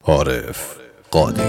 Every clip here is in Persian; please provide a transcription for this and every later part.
عارف قادی.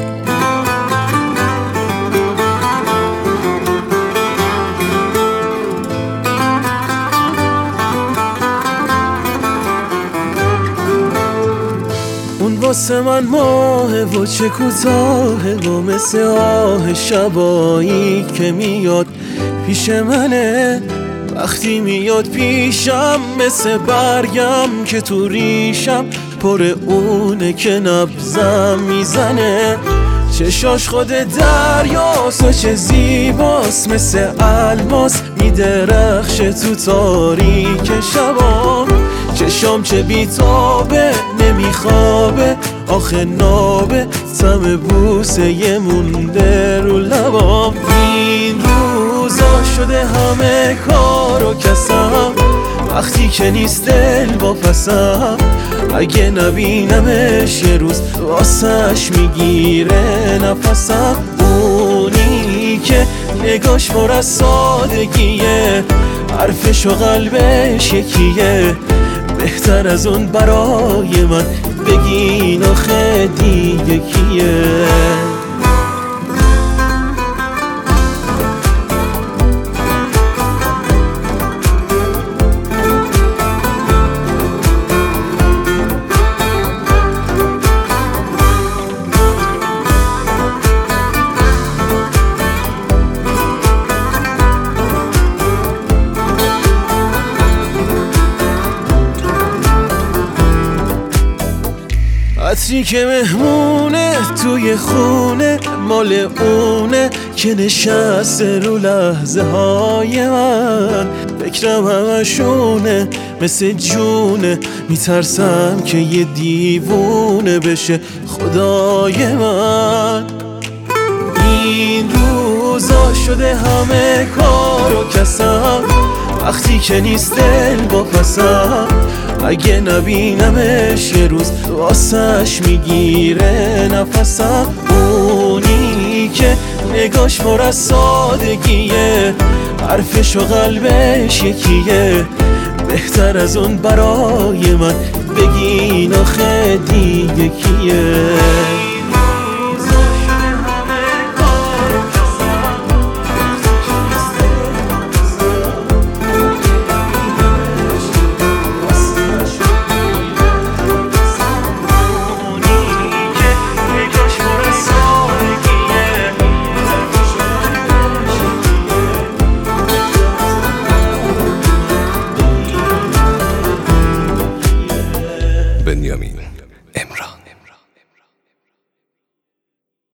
اون واسه من ماهه و چه کوتاهه و مثل آه شبایی که میاد پیش منه. وقتی میاد پیشم مثل برگم که تو ریشم پر اونه که نبضم میزنه. چشاش خود دریاست و چه زیباست، مثل الماس میدرخشه تو تاریک شبام. چشام چه بیتابه نمیخوابه، آخه نابه طعم بوسه یه مونده رو لبام. این روزا شده همه کار و کسم، وقتی که نیست دل با پسم. اگه نبینمش یه روز واسش میگیره نفسم. اونی که نگاش پر از سادگیه، حرفش و قلبش یکیه. بهتر از اون برای من بگین آخه دیگه کیه. عطری که مهمونه توی خونه، مال اونه که نشسته رو لحظه های من. فکرم همشونه مثل جونه، میترسم که یه دیوونه بشه خدای من. این روزا شده همه کار و کسم، وقتی که نیست دل با پسم. اگه نبینمش یه روز واسش میگیره نفسم. اونی که نگاش پر از سادگیه، حرفش و قلبش یکیه. بهتر از اون برای من بگین آخه دیگه کیه.